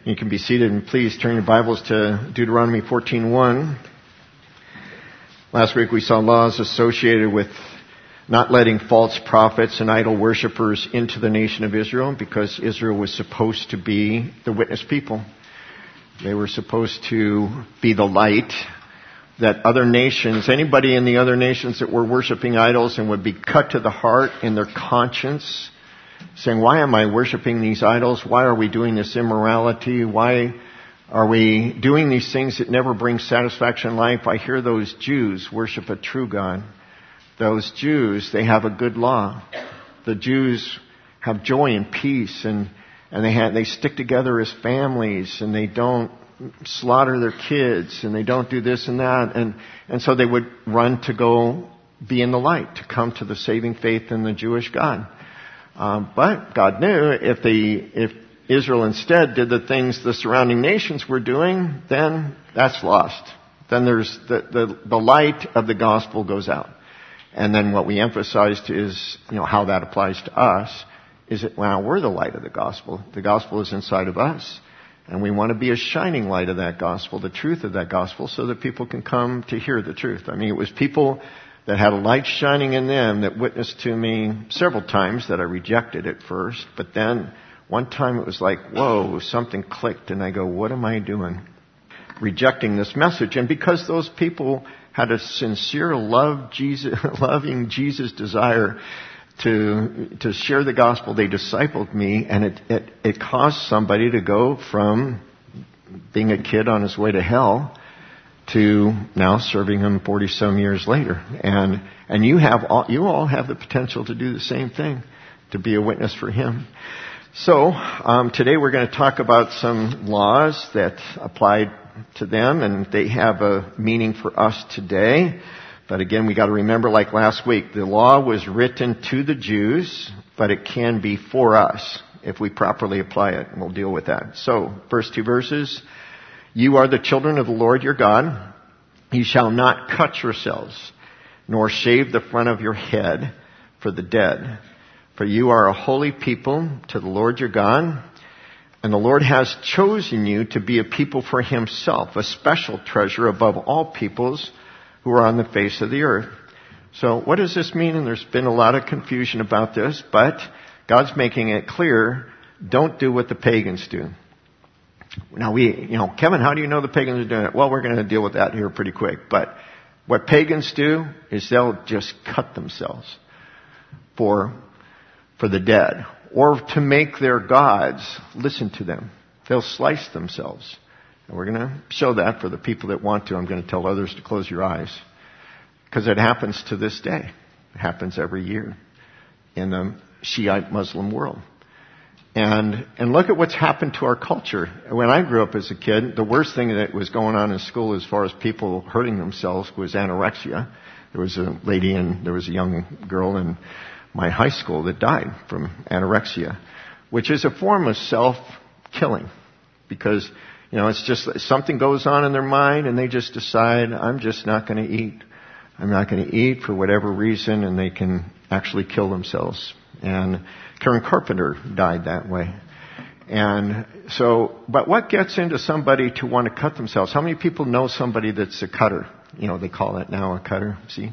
You can be seated, and please turn your Bibles to Deuteronomy 14:1. Last week we saw laws associated with not letting false prophets and idol worshippers into the nation of Israel, because Israel was supposed to be the witness people. They were supposed to be the light that other nations, anybody in the other nations that were worshiping idols and would be cut to the heart in their conscience, saying, why am I worshiping these idols? Why are we doing this immorality? Why are we doing these things that never bring satisfaction in life? I hear those Jews worship a true God. Those Jews, they have a good law. The Jews have joy and peace, and they stick together as families, and they don't slaughter their kids, and they don't do this and that. And so they would run to go be in the light, to come to the saving faith in the Jewish God. But God knew if Israel instead did the things the surrounding nations were doing, then that's lost. Then there's the light of the gospel goes out. And then what we emphasized is, how that applies to us is that now we're the light of the gospel. The gospel is inside of us. And we want to be a shining light of that gospel, the truth of that gospel, so that people can come to hear the truth. I mean, it was people that had a light shining in them that witnessed to me several times that I rejected at first. But then one time it was like, whoa, something clicked, and I go, what am I doing? Rejecting this message. And because those people had a sincere loving Jesus desire to share the gospel, they discipled me, and it caused somebody to go from being a kid on his way to hell to now serving him 40-some years later. And you all have the potential to do the same thing, to be a witness for him. So, today we're going to talk about some laws that applied to them, and they have a meaning for us today. But again, we got to remember, like last week, the law was written to the Jews, but it can be for us if we properly apply it, and we'll deal with that. So, first two verses. You are the children of the Lord your God. You shall not cut yourselves, nor shave the front of your head for the dead. For you are a holy people to the Lord your God. And the Lord has chosen you to be a people for himself, a special treasure above all peoples who are on the face of the earth. So what does this mean? And there's been a lot of confusion about this, but God's making it clear, don't do what the pagans do. Now Kevin, how do you know the pagans are doing it? Well, we're going to deal with that here pretty quick. But what pagans do is they'll just cut themselves for the dead, or to make their gods listen to them. They'll slice themselves. And we're going to show that for the people that want to. I'm going to tell others to close your eyes, because it happens to this day. It happens every year in the Shiite Muslim world. And look at what's happened to our culture. When I grew up as a kid, the worst thing that was going on in school as far as people hurting themselves was anorexia. There was a lady and there was a young girl in my high school that died from anorexia, which is a form of self-killing, because, it's just something goes on in their mind and they just decide, I'm just not going to eat. I'm not going to eat for whatever reason, and they can actually kill themselves. And Karen Carpenter died that way. And so, but what gets into somebody to want to cut themselves? How many people know somebody that's a cutter? They call it now a cutter. See?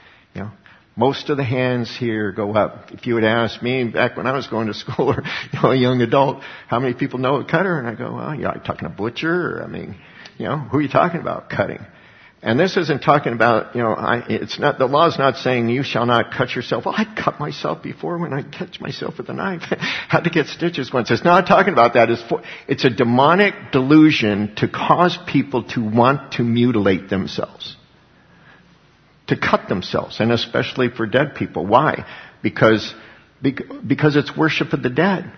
Most of the hands here go up. If you would ask me back when I was going to school, or a young adult, how many people know a cutter? And I go, well, you're talking a butcher? Or, who are you talking about cutting? And this isn't talking about, it's not, the law is not saying you shall not cut yourself. Well, I cut myself before when I catch myself with a knife. Had to get stitches once. It's not talking about that. It's a demonic delusion to cause people to want to mutilate themselves, to cut themselves, and especially for dead people. Why? Because it's worship of the dead.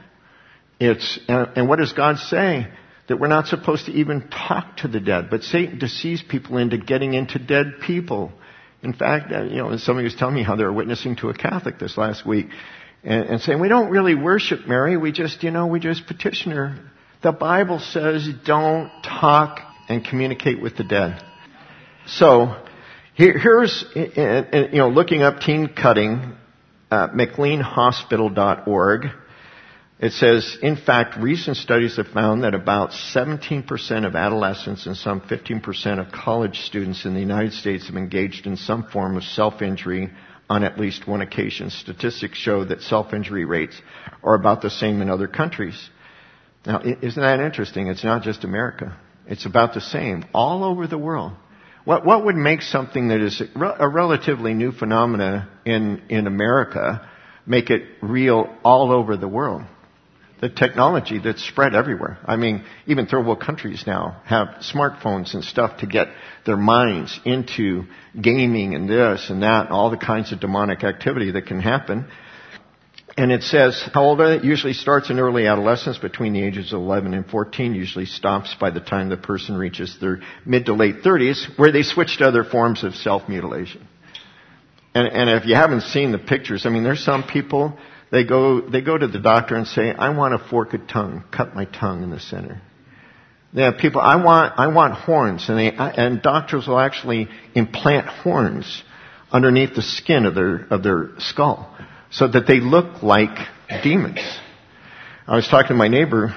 And what does God say? That we're not supposed to even talk to the dead. But Satan deceives people into getting into dead people. In fact, somebody was telling me how they were witnessing to a Catholic this last week and saying, we don't really worship Mary. We just petition her. The Bible says don't talk and communicate with the dead. So here's, looking up teen cutting, McLeanhospital.org. It says, in fact, recent studies have found that about 17% of adolescents and some 15% of college students in the United States have engaged in some form of self-injury on at least one occasion. Statistics show that self-injury rates are about the same in other countries. Now, isn't that interesting? It's not just America. It's about the same all over the world. What would make something that is a relatively new phenomena in America make it real all over the world? The technology that's spread everywhere. I mean, even third world countries now have smartphones and stuff to get their minds into gaming and this and that and all the kinds of demonic activity that can happen. And it says, how old are they? It usually starts in early adolescence between the ages of 11 and 14, usually stops by the time the person reaches their mid to late 30s, where they switch to other forms of self-mutilation. And if you haven't seen the pictures, I mean, there's some people, they go to the doctor and say, I want a forked tongue, cut my tongue in the center. They have people, I want horns, and doctors will actually implant horns underneath the skin of their skull, so that they look like demons. I was talking to my neighbor,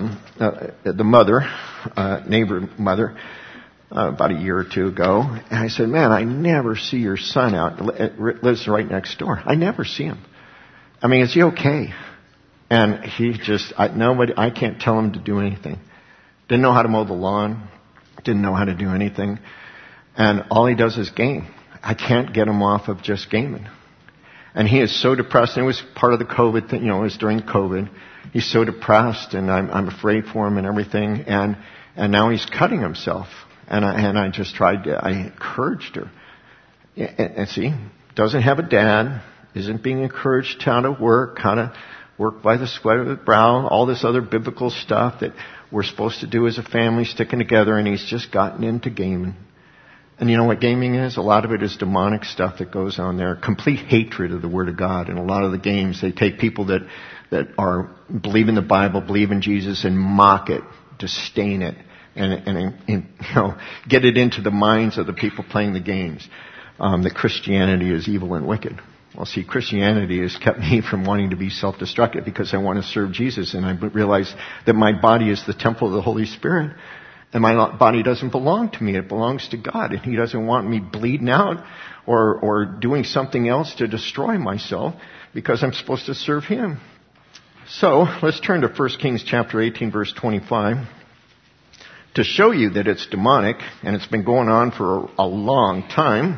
neighbor mother, about a year or two ago, and I said, man, I never see your son out. Lives right next door. I never see him. I mean, is he okay? And he just, I can't tell him to do anything. Didn't know how to mow the lawn. Didn't know how to do anything. And all he does is game. I can't get him off of just gaming. And he is so depressed. And it was part of the COVID thing, it was during COVID. He's so depressed, and I'm afraid for him and everything. And now he's cutting himself. And I just I encouraged her. And see, doesn't have a dad, isn't being encouraged how to work by the sweat of the brow, all this other biblical stuff that we're supposed to do as a family, sticking together, and he's just gotten into gaming. And you know what gaming is? A lot of it is demonic stuff that goes on there. Complete hatred of the Word of God. And a lot of the games, they take people that believe in the Bible, believe in Jesus, and mock it, disdain it, and get it into the minds of the people playing the games. That Christianity is evil and wicked. Well, see, Christianity has kept me from wanting to be self-destructive because I want to serve Jesus, and I realize that my body is the temple of the Holy Spirit. And my body doesn't belong to me. It belongs to God. And He doesn't want me bleeding out or doing something else to destroy myself because I'm supposed to serve Him. So let's turn to 1 Kings chapter 18, verse 25. To show you that it's demonic and it's been going on for a long time.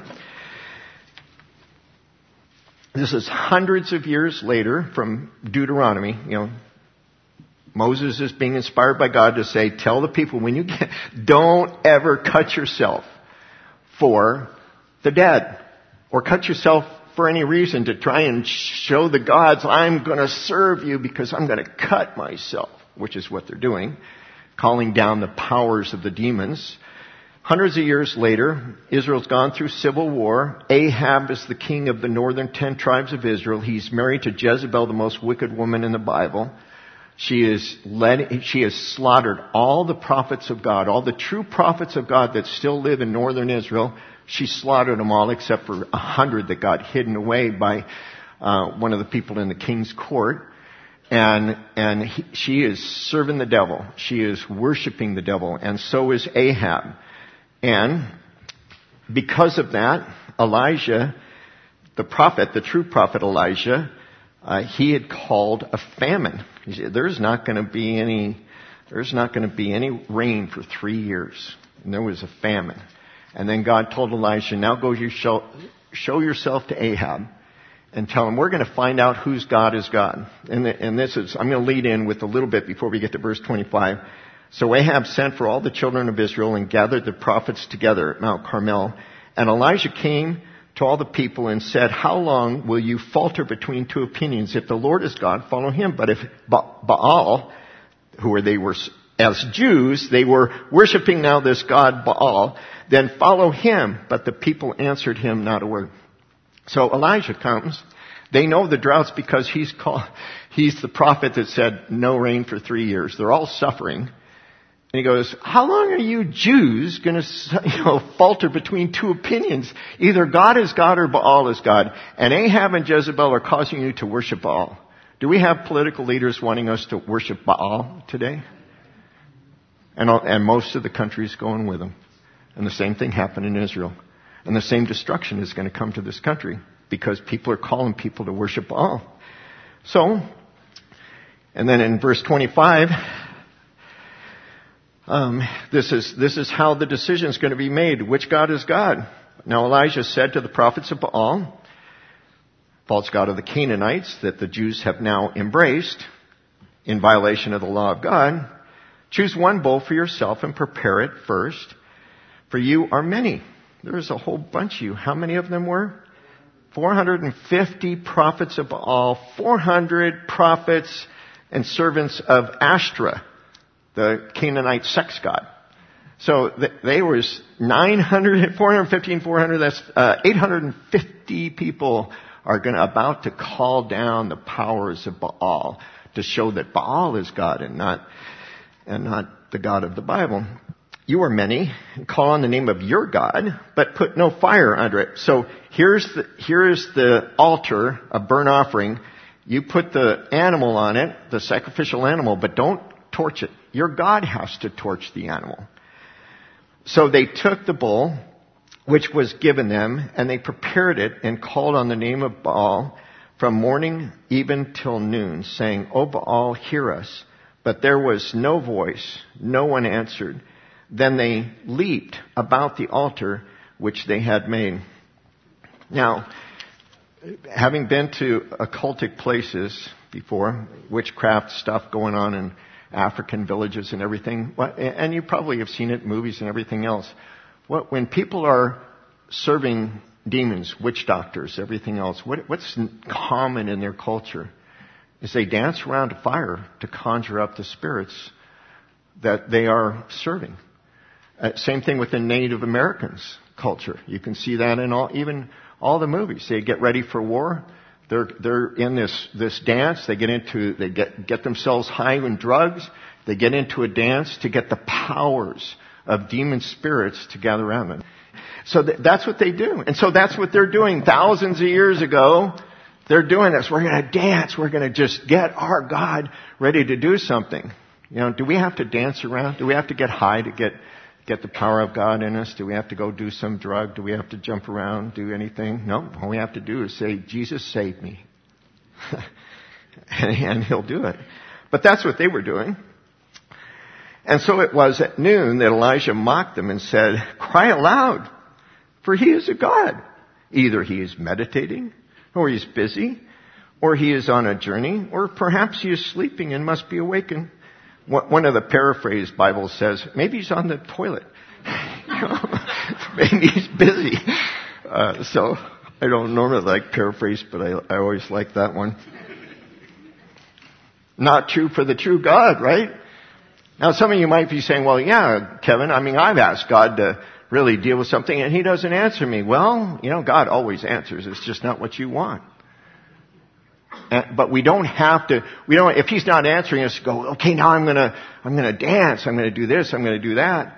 This is hundreds of years later from Deuteronomy, Moses is being inspired by God to say, tell the people don't ever cut yourself for the dead or cut yourself for any reason to try and show the gods, I'm going to serve you because I'm going to cut myself, which is what they're doing, calling down the powers of the demons. Hundreds of years later, Israel's gone through civil war. Ahab is the king of the northern 10 tribes of Israel. He's married to Jezebel, the most wicked woman in the Bible. She has slaughtered all the prophets of God, all the true prophets of God that still live in northern Israel. She slaughtered them all except for 100 that got hidden away by one of the people in the king's court. And she is serving the devil. She is worshiping the devil, and so is Ahab. And because of that, Elijah, the prophet, the true prophet Elijah, he had called a famine. He said, there's not going to be any rain for 3 years. And there was a famine. And then God told Elijah, now go show yourself to Ahab and tell him we're going to find out whose God is God. And this is, I'm going to lead in with a little bit before we get to verse 25. So Ahab sent for all the children of Israel and gathered the prophets together at Mount Carmel. And Elijah came to all the people and said, how long will you falter between two opinions? If the Lord is God, follow Him. But if Baal, they were as Jews, they were worshiping now this god Baal, then follow him. But the people answered him not a word. So Elijah comes. They know the drought's because he's the prophet that said no rain for 3 years. They're all suffering. And he goes, how long are you Jews going to, falter between two opinions? Either God is God or Baal is God. And Ahab and Jezebel are causing you to worship Baal. Do we have political leaders wanting us to worship Baal today? And most of the country's going with them. And the same thing happened in Israel. And the same destruction is going to come to this country because people are calling people to worship Baal. So, and then in verse 25, this is how the decision is going to be made. Which God is God? Now Elijah said to the prophets of Baal, false god of the Canaanites, that the Jews have now embraced in violation of the law of God, choose one bull for yourself and prepare it first, for you are many. There's a whole bunch of you. How many of them were? 450 prophets of Baal, 400 prophets and servants of Ashtoreth, the Canaanite sex god. So they was 450 and 400, that's 850 people are about to call down the powers of Baal to show that Baal is God and not the God of the Bible. You are many, call on the name of your God, but put no fire under it. So here's the altar, a burnt offering. You put the animal on it, the sacrificial animal, but don't torch it. Your God has to torch the animal. So they took the bull, which was given them, and they prepared it and called on the name of Baal from morning even till noon, saying, O Baal, hear us. But there was no voice, no one answered. Then they leaped about the altar which they had made. Now, having been to occultic places before, witchcraft stuff going on in African villages and everything, and you probably have seen it in movies and everything else. When people are serving demons, witch doctors, everything else, what's common in their culture is they dance around a fire to conjure up the spirits that they are serving. Same thing with the Native Americans culture. You can see that in all the movies. They get ready for war. They're in this dance. They get themselves high in drugs. They get into a dance to get the powers of demon spirits to gather around them. So that's what they do. And so that's what they're doing thousands of years ago. They're doing this. We're going to dance. We're going to just get our God ready to do something. Do we have to dance around? Do we have to get high to get the power of God in us? Do we have to go do some drug? Do we have to jump around, do anything? No. All we have to do is say, Jesus, save me. and He'll do it. But that's what they were doing. And so it was at noon that Elijah mocked them and said, cry aloud, for he is a God. Either he is meditating, or he is busy, or he is on a journey, or perhaps he is sleeping and must be awakened. One of the paraphrase Bibles says, maybe he's on the toilet. Maybe he's busy. So I don't normally like paraphrase, but I always like that one. Not true for the true God, right? Now some of you might be saying, well, yeah, Kevin, I've asked God to really deal with something and He doesn't answer me. Well, God always answers. It's just not what you want. But we don't have to, if He's not answering us, go, okay, now I'm gonna dance, I'm gonna do this, I'm gonna do that.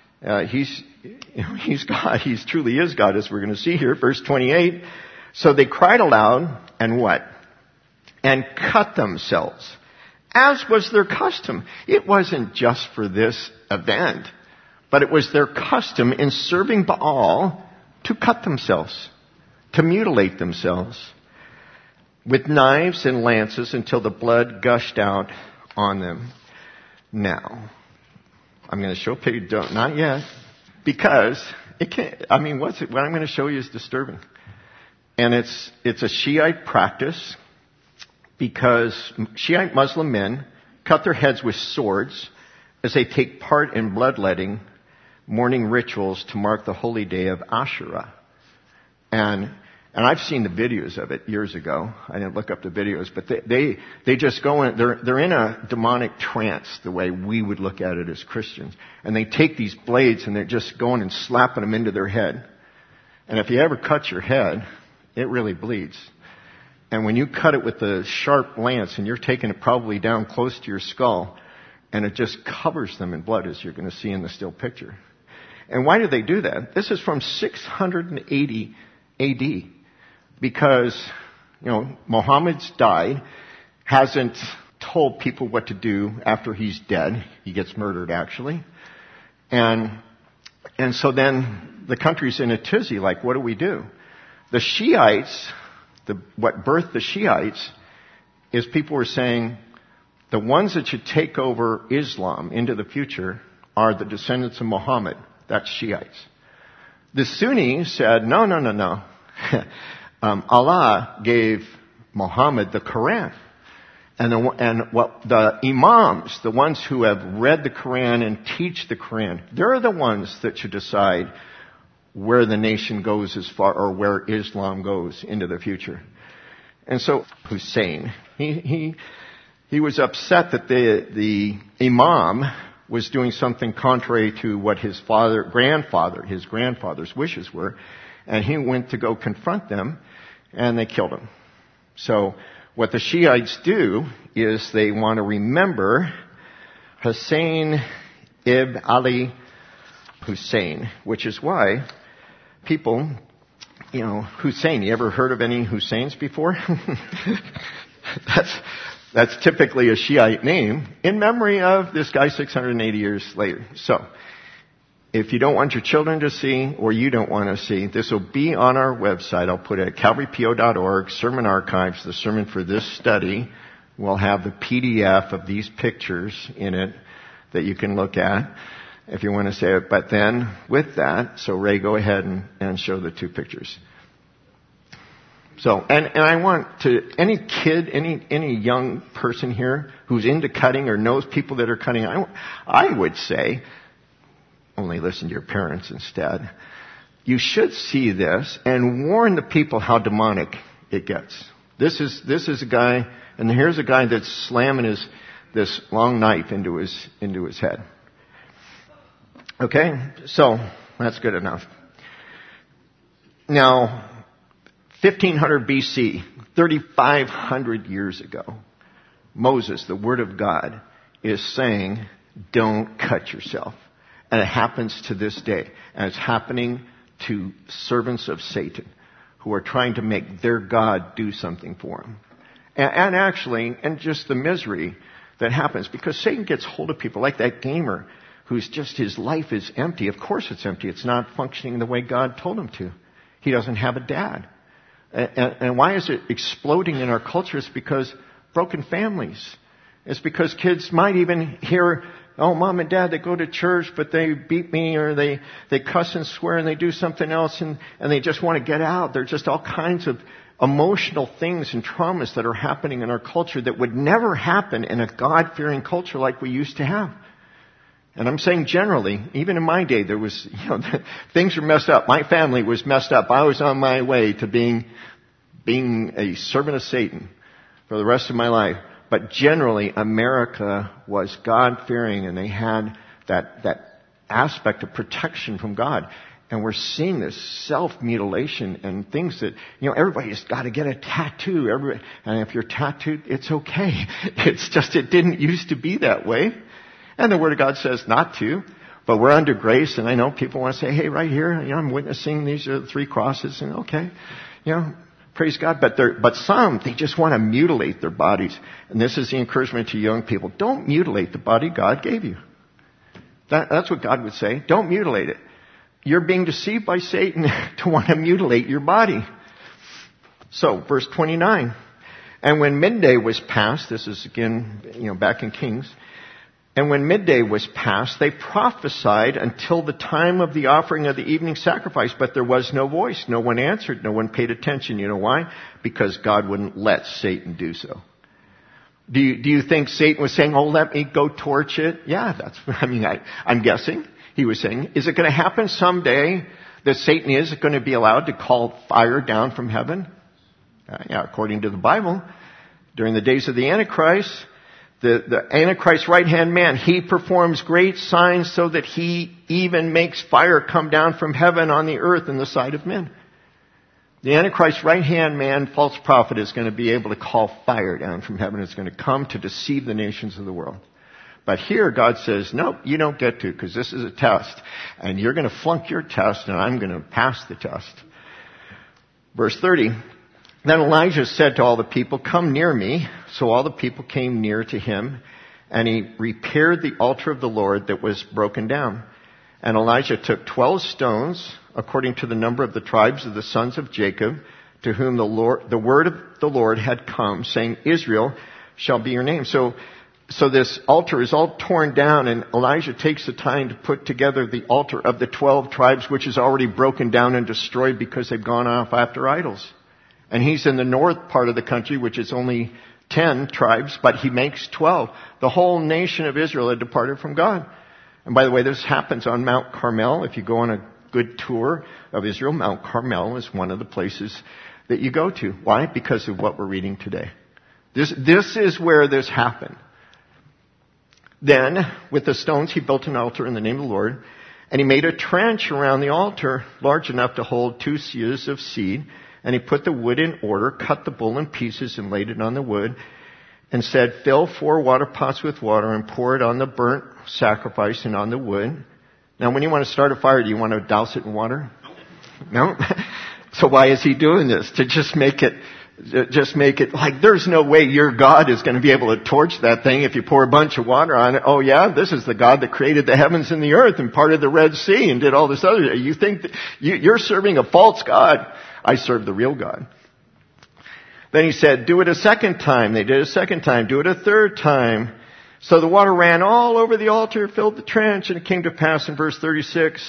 He's God, He truly is God, as we're gonna see here, verse 28. So they cried aloud, and what? And cut themselves, as was their custom. It wasn't just for this event, but it was their custom in serving Baal to cut themselves, to mutilate themselves with knives and lances until the blood gushed out on them. Now, I'm going to show a picture, not yet, because it can't, what I'm going to show you is disturbing. And it's a Shiite practice, because Shiite Muslim men cut their heads with swords as they take part in bloodletting morning rituals to mark the holy day of Asherah. And I've seen the videos of it years ago. I didn't look up the videos, but they just go in, they're in a demonic trance the way we would look at it as Christians. And they take these blades and they're just going and slapping them into their head. And if you ever cut your head, it really bleeds. And when you cut it with the sharp lance and you're taking it probably down close to your skull, and it just covers them in blood, as you're going to see in the still picture. And why do they do that? This is from 680 AD. Because, Muhammad's died, hasn't told people what to do after he's dead. He gets murdered, actually. And so then the country's in a tizzy, like, what do we do? The Shiites, what birthed the Shiites, is people were saying, the ones that should take over Islam into the future are the descendants of Muhammad. That's Shiites. The Sunnis said, no. Allah gave Muhammad the Quran. And what the Imams, the ones who have read the Quran and teach the Quran, they're the ones that should decide where the nation goes as far, or where Islam goes into the future. And so Hussein, he was upset that the Imam was doing something contrary to what his grandfather's wishes were, and he went to go confront them, and they killed him. So what the Shiites do is they want to remember Hussein ibn Ali Hussein, which is why people, Hussein, you ever heard of any Husseins before? That's typically a Shiite name in memory of this guy 680 years later. So, if you don't want your children to see, or you don't want to see, this will be on our website. I'll put it at calvarypo.org, Sermon Archives, the sermon for this study. We'll have the PDF of these pictures in it that you can look at if you want to say it. But then, with that, so Ray, go ahead and show the two pictures. So, and I want to, any kid, any young person here who's into cutting or knows people that are cutting, I would say, only listen to your parents instead. You should see this and warn the people how demonic it gets. This is a guy, and here's a guy that's slamming this long knife into his head. Okay? So, that's good enough. Now, 1500 BC, 3,500 years ago, Moses, the Word of God, is saying, don't cut yourself. And it happens to this day. And it's happening to servants of Satan who are trying to make their God do something for them. And actually, and just the misery that happens, because Satan gets hold of people like that gamer who's just, his life is empty. Of course it's empty. It's not functioning the way God told him to. He doesn't have a dad. And why is it exploding in our culture? It's because broken families. It's because kids might even hear, oh, mom and dad, they go to church, but they beat me, or they cuss and swear, and they do something else, and they just want to get out. There's just all kinds of emotional things and traumas that are happening in our culture that would never happen in a God-fearing culture like we used to have. And I'm saying generally, even in my day, there was, things were messed up. My family was messed up. I was on my way to being a servant of Satan for the rest of my life. But generally, America was God-fearing, and they had that aspect of protection from God. And we're seeing this self-mutilation and things that, everybody's got to get a tattoo. And if you're tattooed, it's okay. It's just, it didn't used to be that way. And the Word of God says not to. But we're under grace, and I know people want to say, hey, right here, I'm witnessing these are the 3 crosses, and okay, praise God. But some, they just want to mutilate their bodies. And this is the encouragement to young people. Don't mutilate the body God gave you. That's what God would say. Don't mutilate it. You're being deceived by Satan to want to mutilate your body. So, verse 29. And when midday was past, this is again, back in Kings. And when midday was past, they prophesied until the time of the offering of the evening sacrifice, but there was no voice. No one answered. No one paid attention. You know why? Because God wouldn't let Satan do so. Do you think Satan was saying, oh, let me go torch it? Yeah, I'm guessing. He was saying, is it going to happen someday that Satan is going to be allowed to call fire down from heaven? Yeah, according to the Bible, during the days of the Antichrist, the Antichrist's right-hand man, he performs great signs so that he even makes fire come down from heaven on the earth in the sight of men. The Antichrist's right-hand man, false prophet, is going to be able to call fire down from heaven. It's going to come to deceive the nations of the world. But here God says, nope, you don't get to, because this is a test. And you're going to flunk your test, and I'm going to pass the test. Verse 30. Then Elijah said to all the people, come near me. So all the people came near to him, and he repaired the altar of the Lord that was broken down. And Elijah took 12 stones, according to the number of the tribes of the sons of Jacob, to whom the word of the Lord had come, saying, Israel shall be your name. So this altar is all torn down, and Elijah takes the time to put together the altar of the 12 tribes, which is already broken down and destroyed because they've gone off after idols. And he's in the north part of the country, which is only 10 tribes, but he makes 12. The whole nation of Israel had departed from God. And by the way, this happens on Mount Carmel. If you go on a good tour of Israel, Mount Carmel is one of the places that you go to. Why? Because of what we're reading today. This is where this happened. Then, with the stones, he built an altar in the name of the Lord, and he made a trench around the altar large enough to hold 2 seahs of seed, and he put the wood in order, cut the bull in pieces, and laid it on the wood, and said, fill 4 water pots with water and pour it on the burnt sacrifice and on the wood. Now, when you want to start a fire, do you want to douse it in water? No? So why is he doing this? To just make it like there's no way your God is going to be able to torch that thing if you pour a bunch of water on it. Oh yeah, this is the God that created the heavens and the earth and parted the Red Sea and did all this other. You think that you're serving a false God. I serve the real God. Then he said, do it a second time. They did a second time. Do it a third time. So the water ran all over the altar, filled the trench, and it came to pass in verse 36,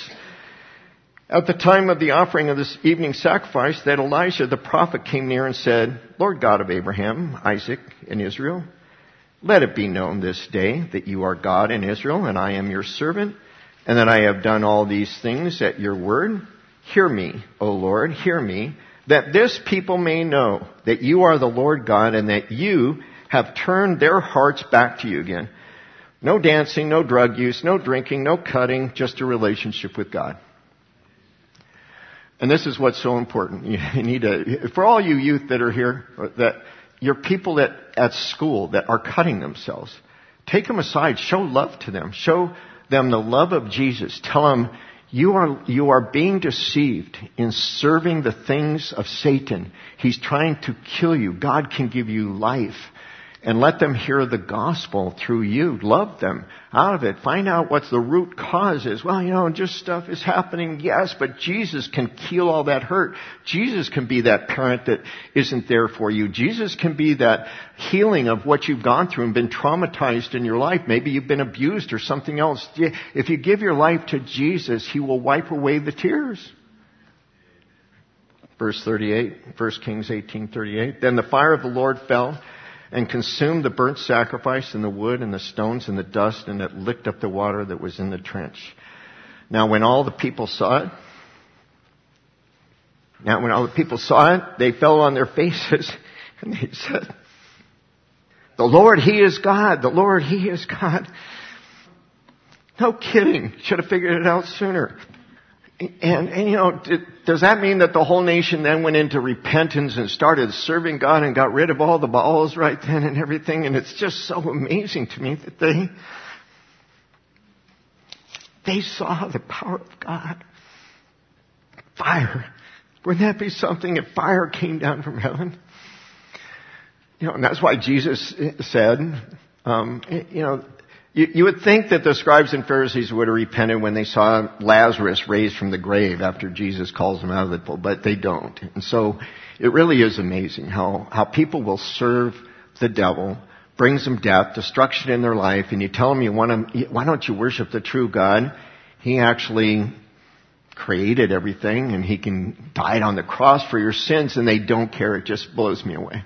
at the time of the offering of this evening sacrifice, that Elijah the prophet came near and said, Lord God of Abraham, Isaac, and Israel, let it be known this day that you are God in Israel, and I am your servant, and that I have done all these things at your word. Hear me, O Lord, hear me, that this people may know that you are the Lord God, and that you have turned their hearts back to you again. No dancing, no drug use, no drinking, no cutting, just a relationship with God. And this is what's so important. You need to, for all you youth that are here, that you're people that at school that are cutting themselves, take them aside, show love to them, show them the love of Jesus. Tell them you are being deceived in serving the things of Satan. He's trying to kill you. God can give you life. And let them hear the gospel through you. Love them out of it. Find out what the root cause is. Well, just stuff is happening. Yes, but Jesus can heal all that hurt. Jesus can be that parent that isn't there for you. Jesus can be that healing of what you've gone through and been traumatized in your life. Maybe you've been abused or something else. If you give your life to Jesus, He will wipe away the tears. Verse 38, 1 Kings 18:38. Then the fire of the Lord fell and consumed the burnt sacrifice and the wood and the stones and the dust, and it licked up the water that was in the trench. Now when all the people saw it, they fell on their faces and they said, the Lord, He is God. The Lord, He is God. No kidding. Should have figured it out sooner. And does that mean that the whole nation then went into repentance and started serving God and got rid of all the Baals right then and everything? And it's just so amazing to me that they saw the power of God. Fire. Wouldn't that be something if fire came down from heaven? And that's why Jesus said, you would think that the scribes and Pharisees would have repented when they saw Lazarus raised from the grave after Jesus calls him out of the pool, but they don't. And so it really is amazing how people will serve the devil, brings them death, destruction in their life, and you tell them why don't you worship the true God? He actually created everything and He died on the cross for your sins, and they don't care. It just blows me away.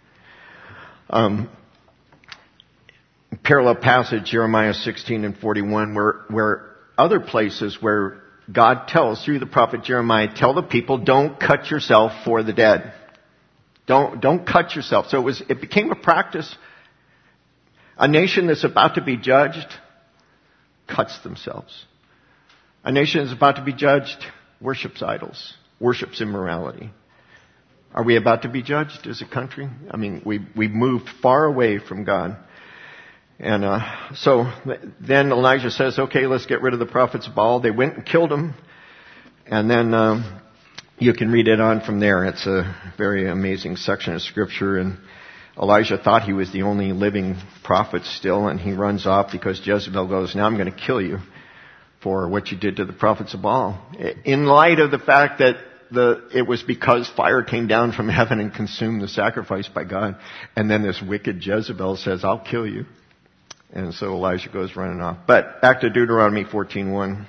Parallel passage, Jeremiah 16 and 41, where other places where God tells through the prophet Jeremiah, tell the people, don't cut yourself for the dead. Don't cut yourself. So it became a practice. A nation that's about to be judged cuts themselves. A nation that's about to be judged worships idols, worships immorality. Are we about to be judged as a country? We've moved far away from God. And so then Elijah says, okay, let's get rid of the prophets of Baal. They went and killed them. And then you can read it on from there. It's a very amazing section of Scripture. And Elijah thought he was the only living prophet still, and he runs off because Jezebel goes, now I'm going to kill you for what you did to the prophets of Baal. In light of the fact that it was because fire came down from heaven and consumed the sacrifice by God. And then this wicked Jezebel says, I'll kill you. And so Elijah goes running off. But back to Deuteronomy 14:1.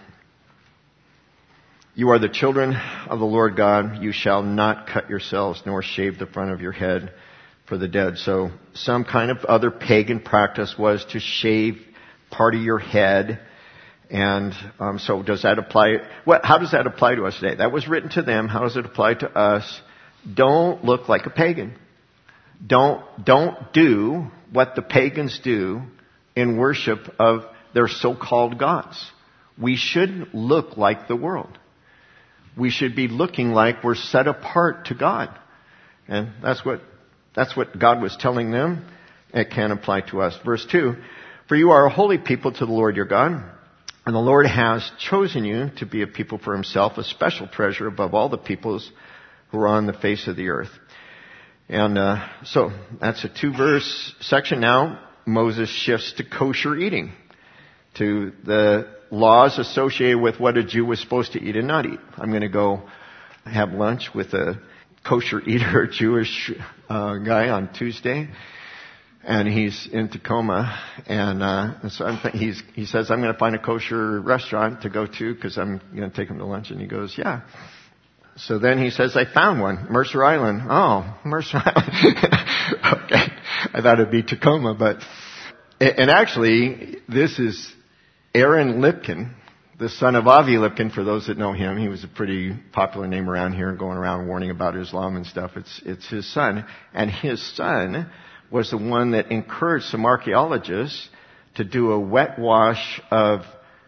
You are the children of the Lord God. You shall not cut yourselves nor shave the front of your head for the dead. So some kind of other pagan practice was to shave part of your head. And so does that apply? How does that apply to us today? That was written to them. How does it apply to us? Don't look like a pagan. Don't do what the pagans do in worship of their so-called gods. We shouldn't look like the world. We should be looking like we're set apart to God. And that's what God was telling them. It can apply to us. Verse 2, for you are a holy people to the Lord your God, and the Lord has chosen you to be a people for himself, a special treasure above all the peoples who are on the face of the earth. And so that's a 2-verse section. Now Moses shifts to kosher eating, to the laws associated with what a Jew was supposed to eat and not eat. I'm going to go have lunch with a kosher eater, a Jewish guy on Tuesday, and he's in Tacoma, and so he says, I'm going to find a kosher restaurant to go to because I'm going to take him to lunch, and he goes, yeah. So then he says, I found one, Mercer Island. Oh, Mercer Island. Okay. I thought it'd be Tacoma, but, and actually, this is Aaron Lipkin, the son of Avi Lipkin, for those that know him. He was a pretty popular name around here, going around warning about Islam and stuff. It's his son. And his son was the one that encouraged some archaeologists to do a wet wash of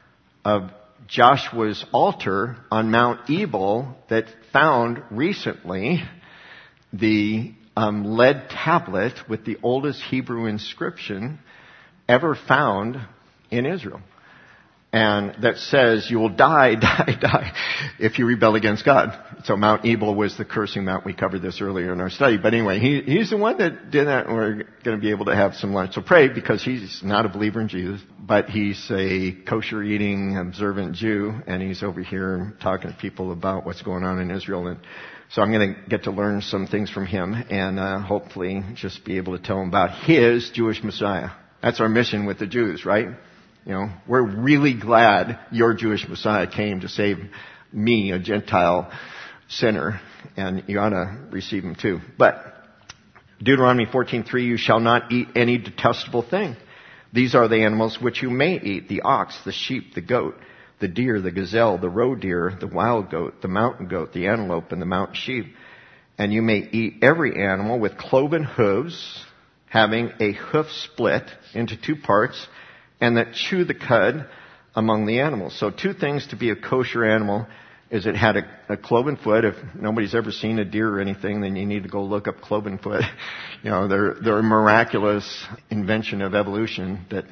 Joshua's altar on Mount Ebal that found recently the lead tablet with the oldest Hebrew inscription ever found in Israel. And that says, you will die if you rebel against God. So Mount Ebal was the cursing mount. We covered this earlier in our study. But anyway, he's the one that did that, and we're going to be able to have some lunch. So pray, because he's not a believer in Jesus, but he's a kosher eating, observant Jew, and he's over here talking to people about what's going on in Israel. And so I'm going to get to learn some things from him, and hopefully just be able to tell him about his Jewish Messiah. That's our mission with the Jews, right? You know, we're really glad your Jewish Messiah came to save me, a Gentile sinner, and you ought to receive him too. But Deuteronomy 14:3, you shall not eat any detestable thing. These are the animals which you may eat: the ox, the sheep, the goat, the deer, the gazelle, the roe deer, the wild goat, the mountain goat, the antelope, and the mountain sheep. And you may eat every animal with cloven hooves, having a hoof split into 2 parts, and that chew the cud among the animals. So 2 things to be a kosher animal is it had a cloven foot. If nobody's ever seen a deer or anything, then you need to go look up cloven foot. You know, they're a miraculous invention of evolution, that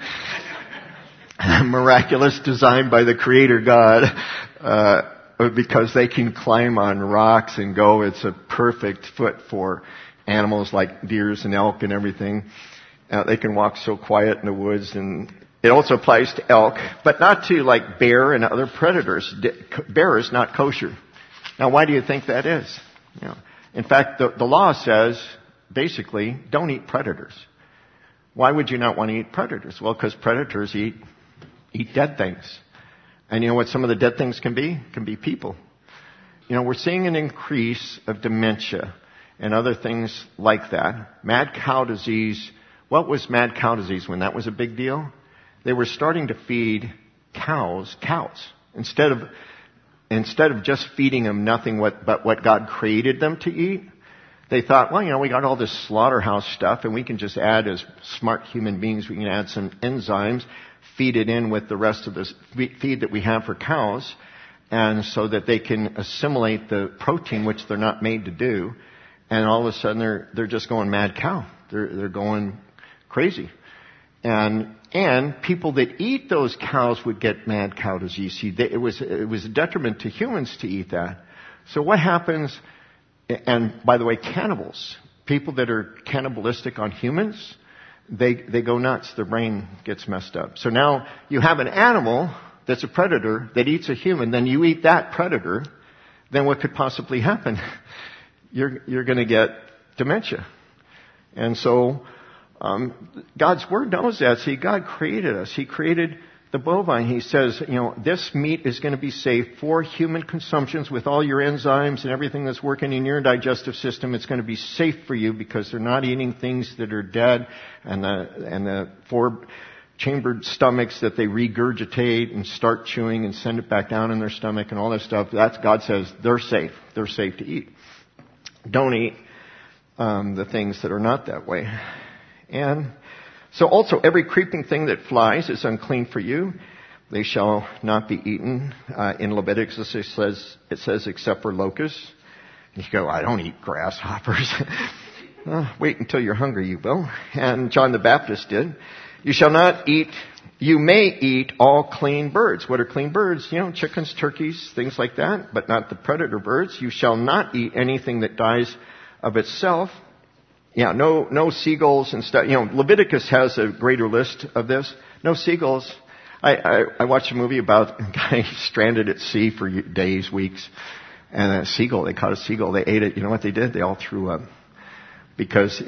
miraculous design by the Creator God, because they can climb on rocks and go. It's a perfect foot for animals like deers and elk and everything. They can walk so quiet in the woods, and it also applies to elk, but not to like bear and other predators. Bear is not kosher. Now, why do you think that is? You know, in fact, the law says, basically, don't eat predators. Why would you not want to eat predators? Well, because predators eat dead things. And you know what some of the dead things can be? Can be people. You know, we're seeing an increase of dementia and other things like that. Mad cow disease. What was mad cow disease when that was a big deal? They were starting to feed cows. Instead of just feeding them nothing but what God created them to eat, they thought, well, you know, we got all this slaughterhouse stuff, and we can just add, as smart human beings, we can add some enzymes, feed it in with the rest of the feed that we have for cows, and so that they can assimilate the protein, which they're not made to do. And all of a sudden, they're just going mad cow. They're going crazy. And people that eat those cows would get mad cow disease. See, it was a detriment to humans to eat that. So what happens, and by the way, cannibals people that are cannibalistic on humans, they go nuts. Their brain gets messed up. So now you have an animal that's a predator that eats a human, then you eat that predator, then what could possibly happen? You're going to get dementia. And so God's Word knows that. See, God created us. He created the bovine. He says, this meat is going to be safe for human consumptions with all your enzymes and everything that's working in your digestive system. It's going to be safe for you because they're not eating things that are dead, and the four-chambered stomachs that they regurgitate and start chewing and send it back down in their stomach and all that stuff. That's, God says, they're safe. They're safe to eat. Don't eat the things that are not that way. And so also every creeping thing that flies is unclean for you. They shall not be eaten. In Leviticus it says except for locusts. And you go, I don't eat grasshoppers. Wait until you're hungry, you will. And John the Baptist did. You may eat all clean birds. What are clean birds? Chickens, turkeys, things like that, but not the predator birds. You shall not eat anything that dies of itself. No seagulls and stuff. Leviticus has a greater list of this. No seagulls. I watched a movie about a guy stranded at sea for days, weeks, and they caught a seagull, they ate it. You know what they did? They all threw up. Because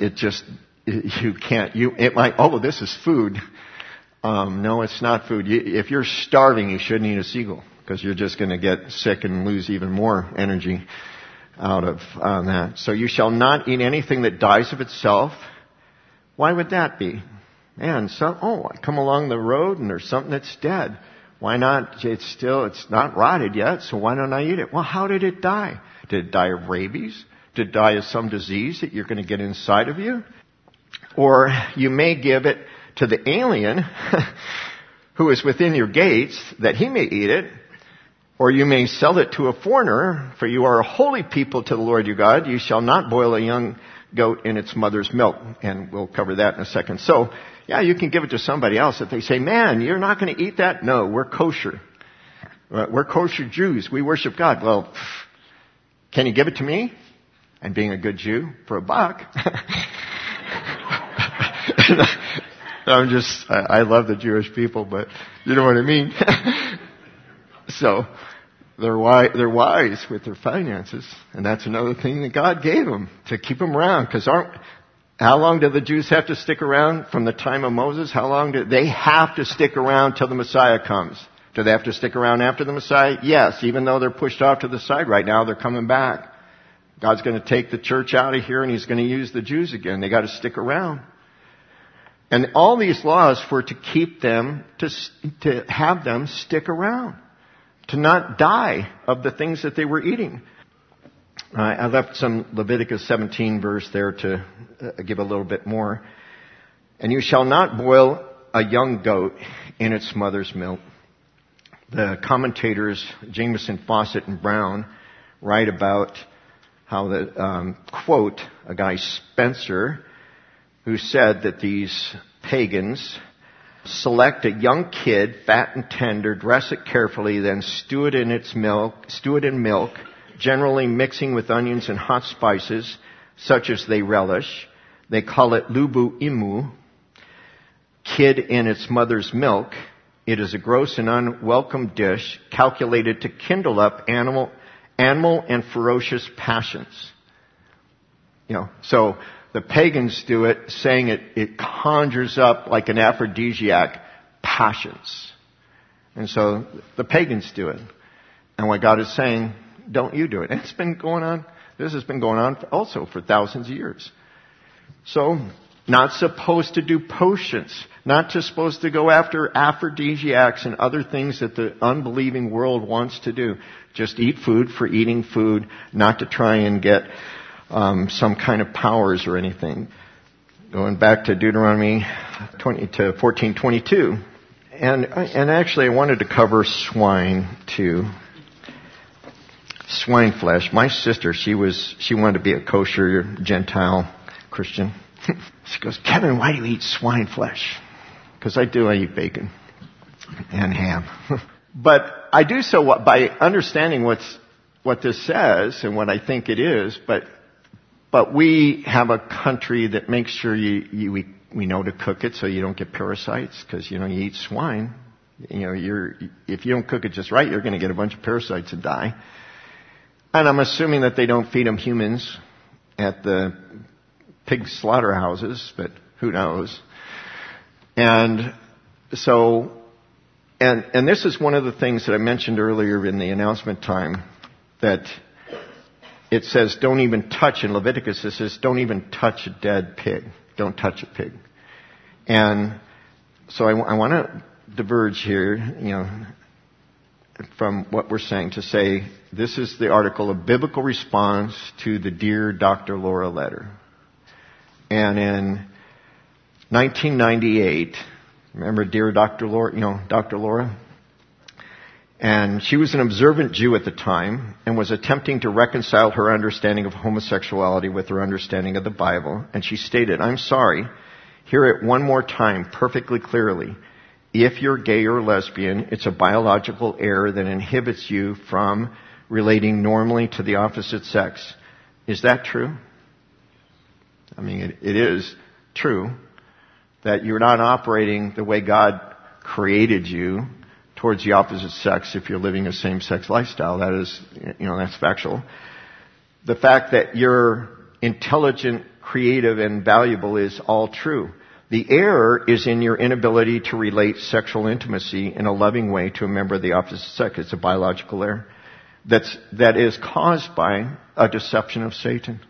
this is food. No, it's not food. If you're starving, you shouldn't eat a seagull, because you're just going to get sick and lose even more energy out of that. So you shall not eat anything that dies of itself. Why would that be? Man, I come along the road and there's something that's dead. Why not? It's not rotted yet, so why don't I eat it? Well, how did it die? Did it die of rabies? Did it die of some disease that you're going to get inside of you? Or you may give it to the alien who is within your gates, that he may eat it. Or you may sell it to a foreigner, for you are a holy people to the Lord your God. You shall not boil a young goat in its mother's milk. And we'll cover that in a second. So, you can give it to somebody else. If they say, man, you're not going to eat that? No, we're kosher. We're kosher Jews. We worship God. Well, can you give it to me? And being a good Jew, for $1. I love the Jewish people, but you know what I mean? So, they're wise with their finances, and that's another thing that God gave them, to keep them around. Because how long do the Jews have to stick around from the time of Moses? How long do they have to stick around till the Messiah comes? Do they have to stick around after the Messiah? Yes, even though they're pushed off to the side right now, they're coming back. God's going to take the church out of here, and He's going to use the Jews again. They got to stick around. And all these laws were to keep them, to have them stick around, to not die of the things that they were eating. I left some Leviticus 17 verse there to give a little bit more. And you shall not boil a young goat in its mother's milk. The commentators, Jameson, Fawcett, and Brown, write about how quote, a guy Spencer, who said that these pagans select a young kid, fat and tender, dress it carefully, then stew it in milk, generally mixing with onions and hot spices, such as they relish. They call it lubu imu, kid in its mother's milk. It is a gross and unwelcome dish calculated to kindle up animal and ferocious passions. So the pagans do it, saying it conjures up like an aphrodisiac passions. And so the pagans do it. And what God is saying, don't you do it. And this has been going on also for thousands of years. So, not supposed to do potions. Not just supposed to go after aphrodisiacs and other things that the unbelieving world wants to do. Just eat food for eating food, not to try and get some kind of powers or anything. Going back to Deuteronomy 14:22. And actually I wanted to cover swine too. Swine flesh. My sister, she wanted to be a kosher Gentile Christian. She goes, Kevin, why do you eat swine flesh? Because I eat bacon and ham. But I do so by understanding what this says and what I think it is, but But we have a country that makes sure we know to cook it so you don't get parasites, because, you eat swine. If you don't cook it just right, you're going to get a bunch of parasites and die. And I'm assuming that they don't feed them humans at the pig slaughterhouses, but who knows? And so, and this is one of the things that I mentioned earlier in the announcement time, that it says don't even touch, in Leviticus it says don't even touch a dead pig. Don't touch a pig. And so I want to diverge here, from what we're saying to say this is the article, A Biblical Response to the Dear Dr. Laura Letter. And in 1998, remember Dear Dr. Laura, Dr. Laura? And she was an observant Jew at the time and was attempting to reconcile her understanding of homosexuality with her understanding of the Bible. And she stated, I'm sorry, hear it one more time perfectly clearly. If you're gay or lesbian, it's a biological error that inhibits you from relating normally to the opposite sex. Is that true? I mean, it is true that you're not operating the way God created you towards the opposite sex if you're living a same-sex lifestyle. That is, that's factual. The fact that you're intelligent, creative, and valuable is all true. The error is in your inability to relate sexual intimacy in a loving way to a member of the opposite sex. It's a biological error that is caused by a deception of Satan.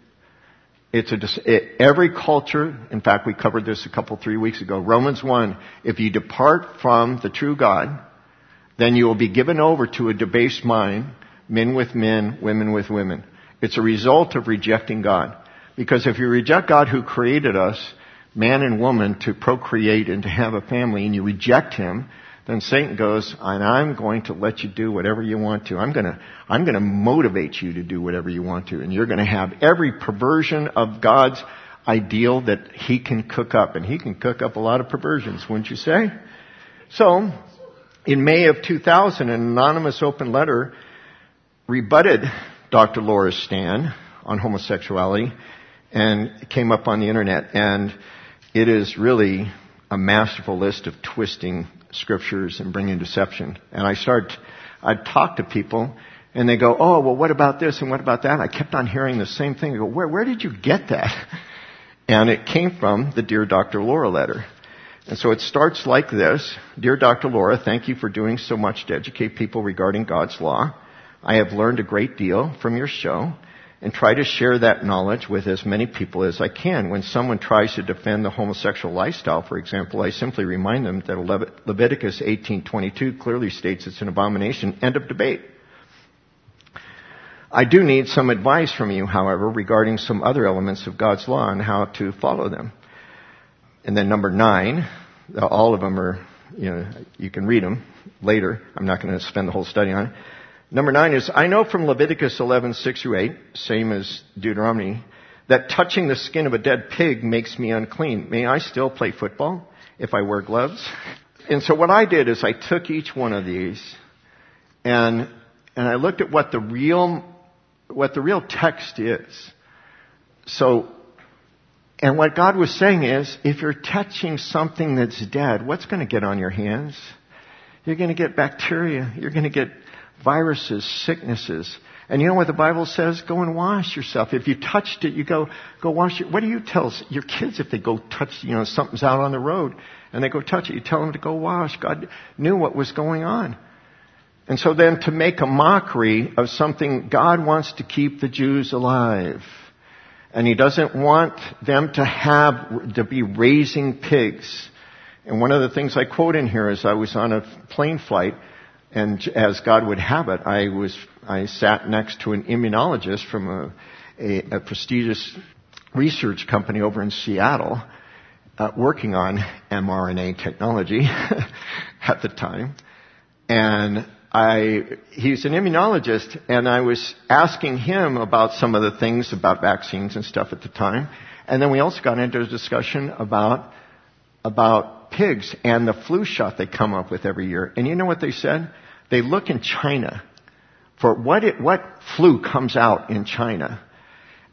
Every culture, in fact, we covered this 3 weeks ago. Romans 1, if you depart from the true God, then you will be given over to a debased mind, men with men, women with women. It's a result of rejecting God. Because if you reject God who created us, man and woman, to procreate and to have a family, and you reject Him, then Satan goes, and I'm going to let you do whatever you want to. I'm going to motivate you to do whatever you want to. And you're going to have every perversion of God's ideal that He can cook up. And He can cook up a lot of perversions, wouldn't you say? So, in May of 2000, an anonymous open letter rebutted Dr. Laura's stand on homosexuality and came up on the internet. And it is really a masterful list of twisting scriptures and bringing deception. And I'd talk to people and they go, oh, well, what about this and what about that? I kept on hearing the same thing. I go, where did you get that? And it came from the Dear Dr. Laura letter. And so it starts like this. Dear Dr. Laura, thank you for doing so much to educate people regarding God's law. I have learned a great deal from your show and try to share that knowledge with as many people as I can. When someone tries to defend the homosexual lifestyle, for example, I simply remind them that Leviticus 18:22 clearly states it's an abomination. End of debate. I do need some advice from you, however, regarding some other elements of God's law and how to follow them. And then number 9, all of them are, you can read them later. I'm not going to spend the whole study on it. Number 9 is, I know from Leviticus 11:6-8, same as Deuteronomy, that touching the skin of a dead pig makes me unclean. May I still play football if I wear gloves? And so what I did is I took each one of these and I looked at what the real text is. So, and what God was saying is, if you're touching something that's dead, what's going to get on your hands? You're going to get bacteria. You're going to get viruses, sicknesses. And you know what the Bible says? Go and wash yourself. If you touched it, you go wash it. What do you tell your kids if they go touch, something's out on the road and they go touch it? You tell them to go wash. God knew what was going on. And so then to make a mockery of something, God wants to keep the Jews alive. And He doesn't want them to be raising pigs. And one of the things I quote in here is I was on a plane flight, and as God would have it, I sat next to an immunologist from a prestigious research company over in Seattle, working on mRNA technology at the time. And he's an immunologist, and I was asking him about some of the things about vaccines and stuff at the time. And then we also got into a discussion about pigs and the flu shot they come up with every year. And you know what they said? They look in China for what flu comes out in China.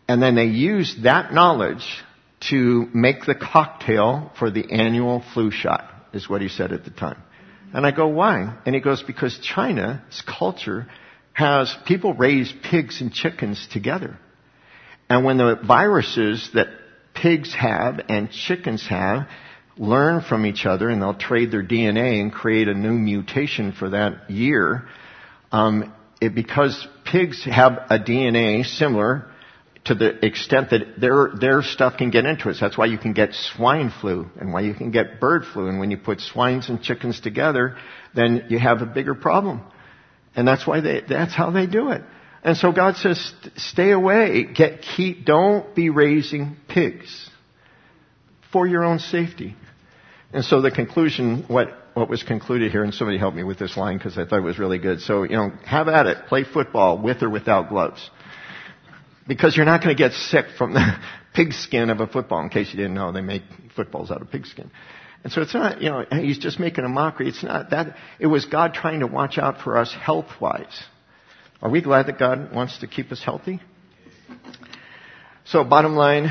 And then they used that knowledge to make the cocktail for the annual flu shot, is what he said at the time. And I go, why? And he goes, because China's culture has people raise pigs and chickens together. And when the viruses that pigs have and chickens have learn from each other, and they'll trade their DNA and create a new mutation for that year, because pigs have a DNA similar to the extent that their stuff can get into us. That's why you can get swine flu and why you can get bird flu. And when you put swines and chickens together, then you have a bigger problem. And that's how they do it. And so God says, stay away. Don't be raising pigs for your own safety. And so the conclusion, what was concluded here, and somebody helped me with this line because I thought it was really good. So, have at it. Play football with or without gloves. Because you're not going to get sick from the pig skin of a football. In case you didn't know, they make footballs out of pig skin. And so it's not, he's just making a mockery. It's not that. It was God trying to watch out for us health-wise. Are we glad that God wants to keep us healthy? So bottom line,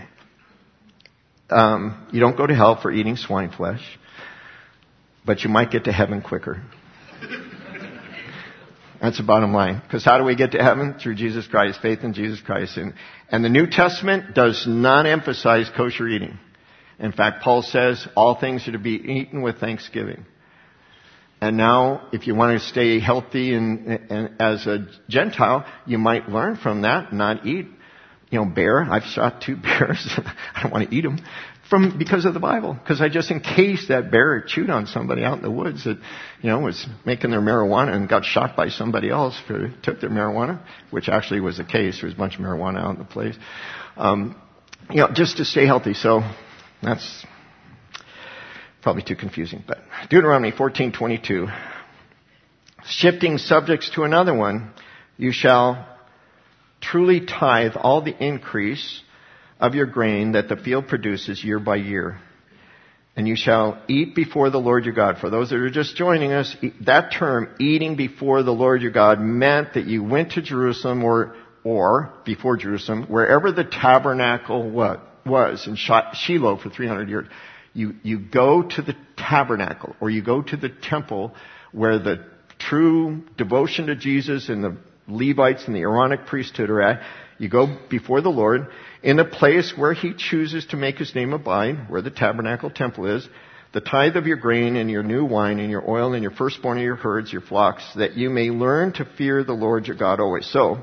you don't go to hell for eating swine flesh, but you might get to heaven quicker. That's the bottom line. Because how do we get to heaven? Through Jesus Christ, faith in Jesus Christ. And the New Testament does not emphasize kosher eating. In fact, Paul says all things are to be eaten with thanksgiving. And now, if you want to stay healthy and as a Gentile, you might learn from that, not eat, bear. I've shot 2 bears. I don't want to eat them because of the Bible. Because I just encased that bear chewed on somebody out in the woods that, was making their marijuana and got shot by somebody else who took their marijuana, which actually was the case. There was a bunch of marijuana out in the place. Just to stay healthy. So that's probably too confusing. But Deuteronomy 14:22. Shifting subjects to another one, you shall truly tithe all the increase of your grain that the field produces year by year. And you shall eat before the Lord your God. For those that are just joining us, that term, eating before the Lord your God, meant that you went to Jerusalem or before Jerusalem, wherever the tabernacle was in Shiloh for 300 years. You go to the tabernacle or you go to the temple where the true devotion to Jesus and the Levites and the Aaronic priesthood are at. You go before the Lord in a place where He chooses to make His name abide, where the tabernacle temple is, the tithe of your grain and your new wine and your oil and your firstborn of your herds, your flocks, that you may learn to fear the Lord your God always. So,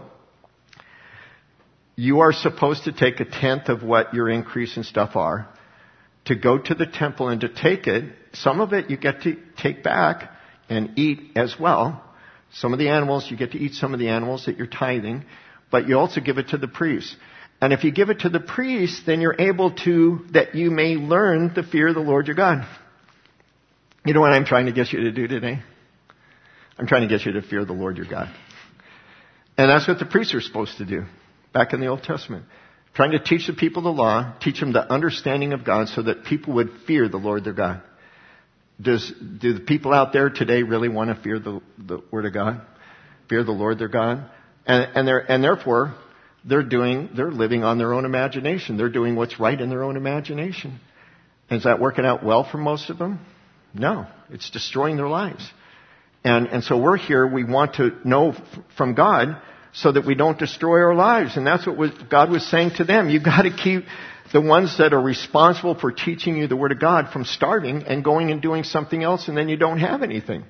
you are supposed to take 1/10 of what your increase and stuff are, to go to the temple and to take it. Some of it you get to take back and eat as well. Some of the animals, you get to eat some of the animals that you're tithing, but you also give it to the priest. And if you give it to the priest, then you're able to, that you may learn the fear of the Lord your God. You know what I'm trying to get you to do today? I'm trying to get you to fear the Lord your God. And that's what the priests are supposed to do back in the Old Testament. Trying to teach the people the law, teach them the understanding of God so that people would fear the Lord their God. Do the people out there today really want to fear the Word of God? Fear the Lord their God? And therefore, they're living on their own imagination. They're doing what's right in their own imagination. And is that working out well for most of them? No. It's destroying their lives. And so we're here, we want to know from God so that we don't destroy our lives. And that's what God was saying to them. You've got to keep the ones that are responsible for teaching you the Word of God from starving and going and doing something else, and then you don't have anything.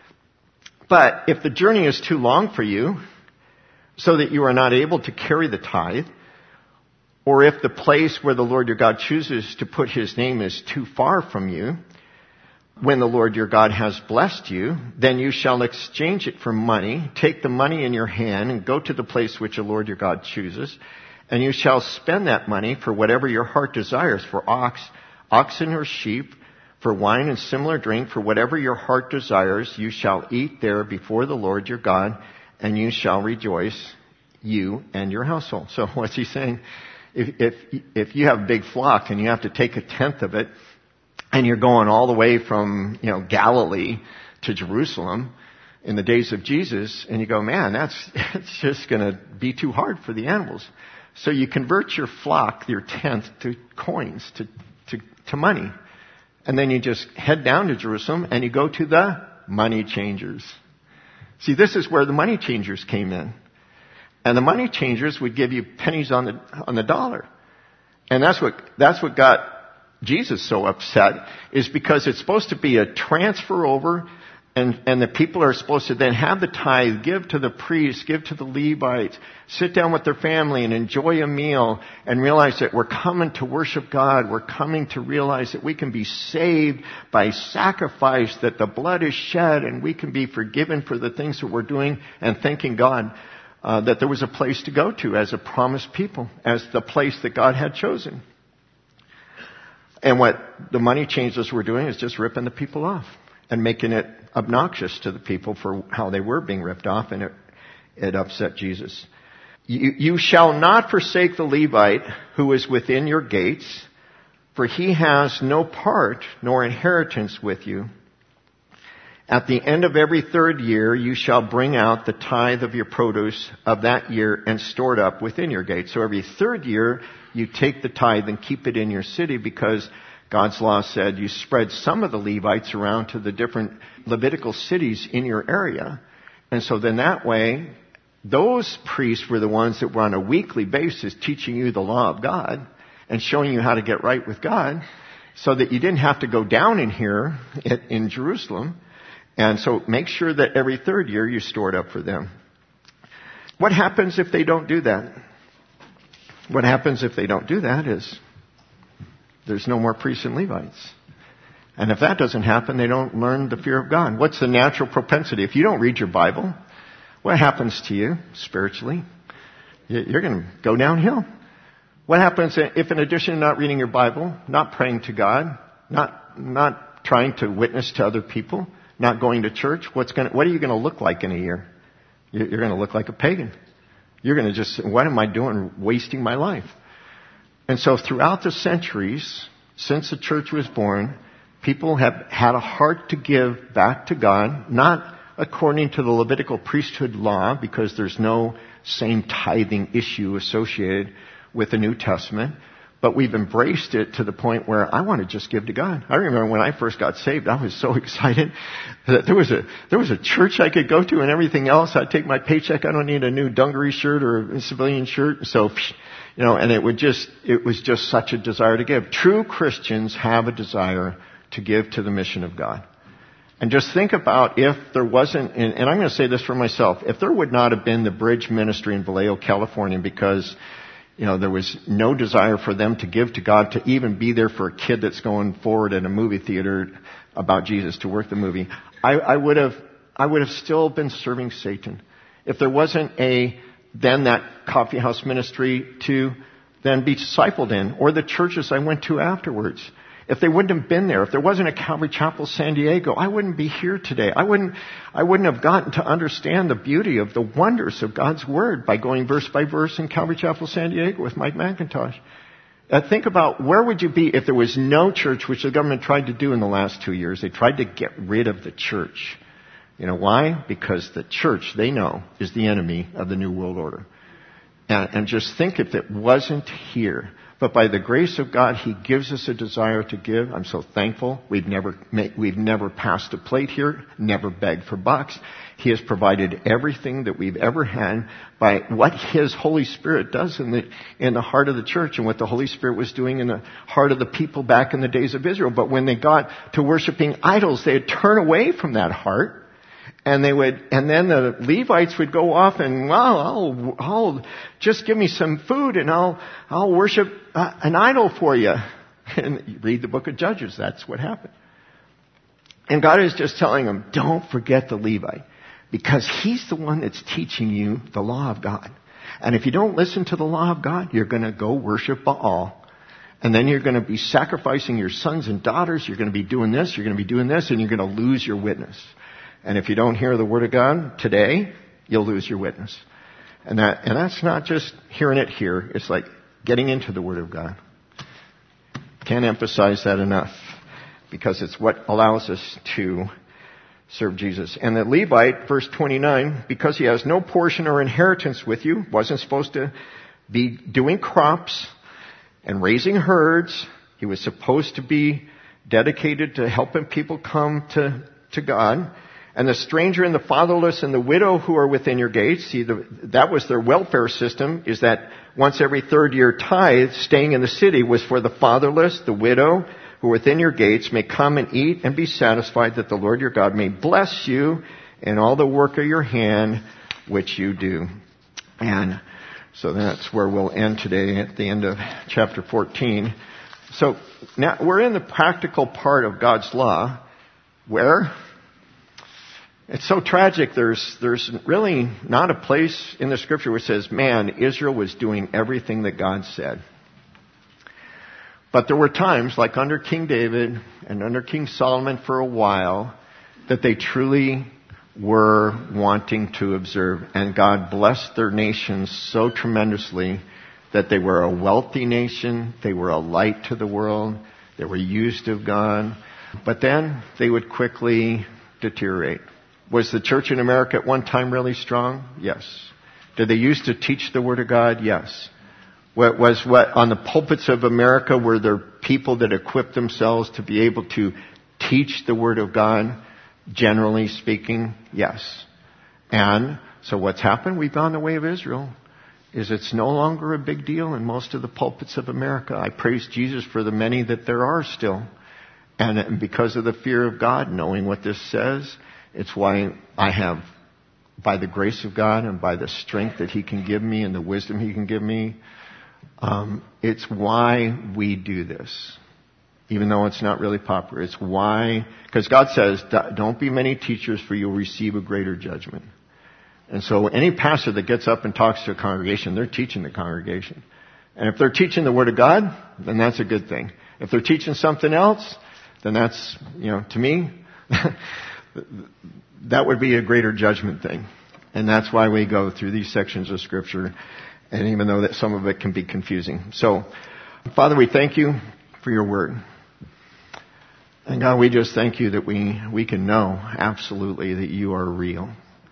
But if the journey is too long for you, so that you are not able to carry the tithe, or if the place where the Lord your God chooses to put His name is too far from you, when the Lord your God has blessed you, then you shall exchange it for money, take the money in your hand, and go to the place which the Lord your God chooses, and you shall spend that money for whatever your heart desires, for oxen or sheep, for wine and similar drink, for whatever your heart desires, you shall eat there before the Lord your God, and you shall rejoice, you and your household. So what's he saying? If you have a big flock and you have to take 1/10 of it, and you're going all the way from, Galilee to Jerusalem in the days of Jesus, and you go, man, it's just going to be too hard for the animals. So you convert your flock, your tenth, to coins, to money. And then you just head down to Jerusalem and you go to the money changers. See, this is where the money changers came in. And the money changers would give you pennies on the dollar. And that's what got Jesus so upset, is because it's supposed to be a transfer over, and the people are supposed to then have the tithe, give to the priests, give to the Levites, sit down with their family and enjoy a meal and realize that we're coming to worship God. We're coming to realize that we can be saved by sacrifice, that the blood is shed, and we can be forgiven for the things that we're doing, and thanking God that there was a place to go to as a promised people, as the place that God had chosen. And what the money changers were doing is just ripping the people off and making it obnoxious to the people for how they were being ripped off, and it upset Jesus. You shall not forsake the Levite who is within your gates, for he has no part nor inheritance with you. At the end of every third year, you shall bring out the tithe of your produce of that year and store it up within your gates. So every third year, you take the tithe and keep it in your city, because God's law said you spread some of the Levites around to the different Levitical cities in your area. And so then that way, those priests were the ones that were on a weekly basis teaching you the law of God and showing you how to get right with God, so that you didn't have to go down in here in Jerusalem. And so make sure that every third year you store it up for them. What happens if they don't do that? What happens if they don't do that is there's no more priests and Levites. And if that doesn't happen, they don't learn the fear of God. What's the natural propensity? If you don't read your Bible, what happens to you spiritually? You're going to go downhill. What happens if, in addition to not reading your Bible, not praying to God, not trying to witness to other people, not going to church, what are you going to look like in a year? You're going to look like a pagan. You're going to just, what am I doing wasting my life? And so throughout the centuries, since the church was born, people have had a heart to give back to God, not according to the Levitical priesthood law, because there's no same tithing issue associated with the New Testament, but we've embraced it to the point where I want to just give to God. I remember when I first got saved, I was so excited that there was a church I could go to and everything else. I'd take my paycheck. I don't need a new dungaree shirt or a civilian shirt. So, and it was just such a desire to give. True Christians have a desire to give to the mission of God. And just think about if there wasn't, and I'm going to say this for myself, if there would not have been the Bridge Ministry in Vallejo, California, because there was no desire for them to give to God, to even be there for a kid that's going forward in a movie theater about Jesus, to work the movie. I would have still been serving Satan. If there wasn't that coffee house ministry to then be discipled in, or the churches I went to afterwards. If they wouldn't have been there, if there wasn't a Calvary Chapel San Diego, I wouldn't be here today. I wouldn't have gotten to understand the beauty of the wonders of God's Word by going verse by verse in Calvary Chapel San Diego with Mike McIntosh. Think about where would you be if there was no church, which the government tried to do in the last 2 years. They tried to get rid of the church. Why? Because the church, they know, is the enemy of the New World Order. And just think if it wasn't here. But by the grace of God, He gives us a desire to give. I'm so thankful. We've never passed a plate here, never begged for bucks. He has provided everything that we've ever had by what His Holy Spirit does in the heart of the church, and what the Holy Spirit was doing in the heart of the people back in the days of Israel. But when they got to worshiping idols, they'd turn away from that heart. And then the Levites would go off and, I'll just give me some food and I'll worship an idol for you. And you read the book of Judges, that's what happened. And God is just telling them, don't forget the Levite, because he's the one that's teaching you the law of God. And if you don't listen to the law of God, you're going to go worship Baal. And then you're going to be sacrificing your sons and daughters. You're going to be doing this, you're going to be doing this, and you're going to lose your witness. And if you don't hear the Word of God today, you'll lose your witness. And that's not just hearing it here. It's like getting into the Word of God. Can't emphasize that enough, because it's what allows us to serve Jesus. And the Levite, verse 29, because he has no portion or inheritance with you, wasn't supposed to be doing crops and raising herds. He was supposed to be dedicated to helping people come to God. And the stranger and the fatherless and the widow who are within your gates, see, that was their welfare system, is that once every third year tithe, staying in the city, was for the fatherless, the widow, who within your gates may come and eat and be satisfied, that the Lord your God may bless you in all the work of your hand which you do. And so that's where we'll end today at the end of chapter 14. So now we're in the practical part of God's law where it's so tragic. There's really not a place in the scripture where it says, man, Israel was doing everything that God said. But there were times, like under King David and under King Solomon for a while, that they truly were wanting to observe. And God blessed their nations so tremendously that they were a wealthy nation, they were a light to the world, they were used of God. But then they would quickly deteriorate. Was the church in America at one time really strong? Yes. Did they used to teach the Word of God? Yes. What on the pulpits of America, were there people that equipped themselves to be able to teach the Word of God? Generally speaking, yes. And so what's happened? We've gone the way of Israel. Is it's no longer a big deal in most of the pulpits of America. I praise Jesus for the many that there are still. And because of the fear of God, knowing what this says, it's why I have, by the grace of God and by the strength that He can give me and the wisdom He can give me, it's why we do this. Even though it's not really popular. It's why, because God says, don't be many teachers for you'll receive a greater judgment. And so any pastor that gets up and talks to a congregation, they're teaching the congregation. And if they're teaching the Word of God, then that's a good thing. If they're teaching something else, then that's, to me, that would be a greater judgment thing. And that's why we go through these sections of Scripture, and even though that some of it can be confusing. So, Father, we thank you for your Word. And God, we just thank you that we can know absolutely that you are real.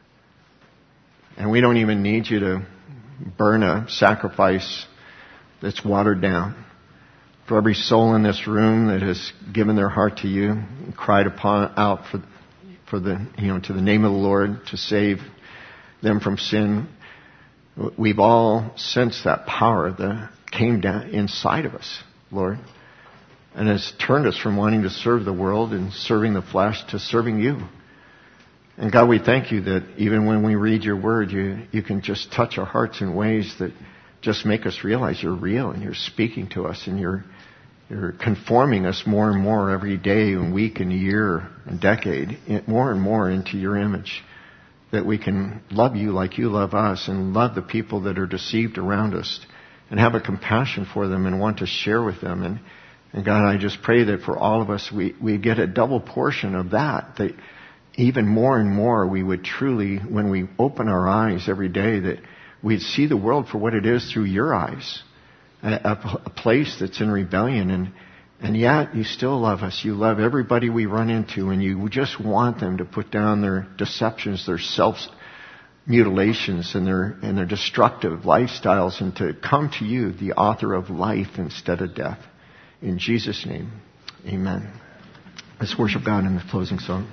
And we don't even need you to burn a sacrifice that's watered down. For every soul in this room that has given their heart to you and cried out for the, to the name of the Lord to save them from sin, we've all sensed that power that came down inside of us, Lord, and has turned us from wanting to serve the world and serving the flesh to serving you. And God, we thank you that even when we read your word, you can just touch our hearts in ways that just make us realize you're real and you're speaking to us and you're conforming us more and more every day and week and year and decade, more and more into your image, that we can love you like you love us and love the people that are deceived around us and have a compassion for them and want to share with them. And God, I just pray that for all of us, we get a double portion of that even more and more we would truly, when we open our eyes every day, that we'd see the world for what it is through your eyes. A place that's in rebellion, and yet you still love us. You love everybody we run into, and you just want them to put down their deceptions, their self-mutilations, and their destructive lifestyles, and to come to you, the author of life instead of death. In Jesus' name, amen. Let's worship God in the closing song.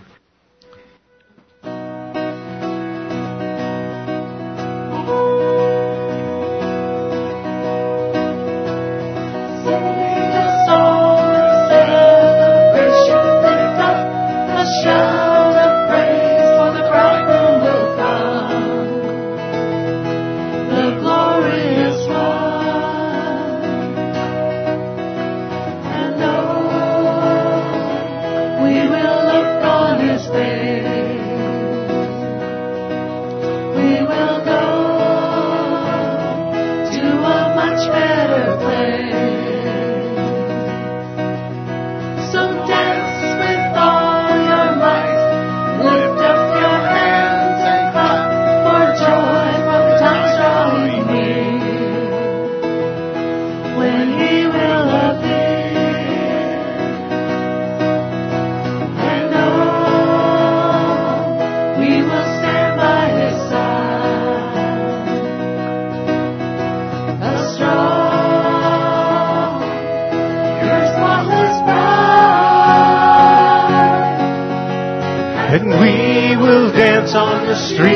We will look on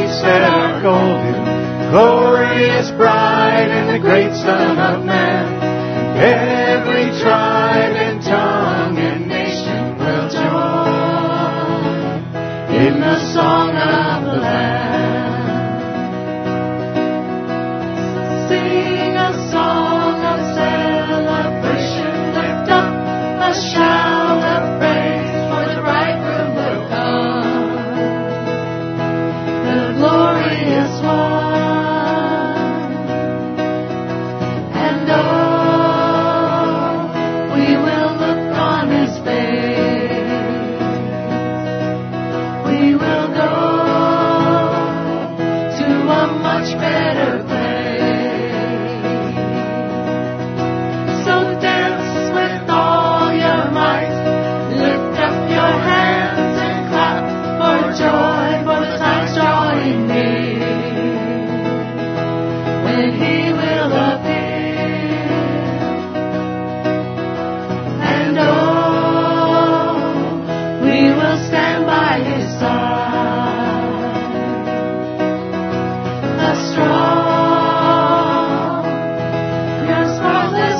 streets that are golden, glorious bride and the great Son of Man. Every tribe and tongue and nation will join in the song of the Lamb. Sing a song of celebration, lift up a shout of praise, for the bridegroom will come, the glorious one. And we will look on his face. We will go to a much better place. So dance with all your might. Lift up your hands and clap for joy, for the time's drawing near when he will appear. And we will stand by his side, the strong, your spotless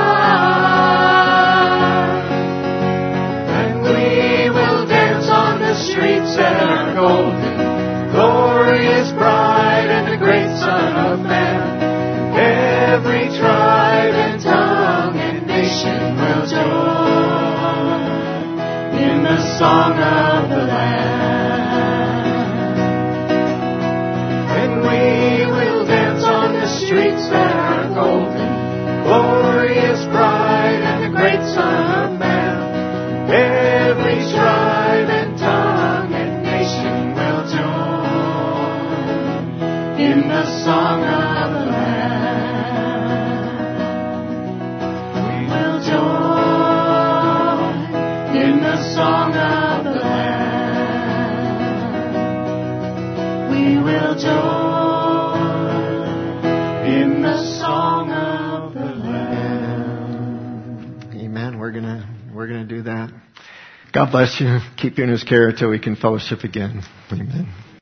bride. And we will dance on the streets that are golden, glorious bride and the great Son of Man. Every tribe and tongue and nation will join in the song of the Lamb. And we will dance on the streets that are golden, glorious bride and the great Son of Man. Every tribe and tongue and nation will join in the song of the Lamb. We will join in the song of the Lamb. We will join in the song of the Lamb. Amen. We're gonna do that. God bless you. Keep you in his care until we can fellowship again. Amen.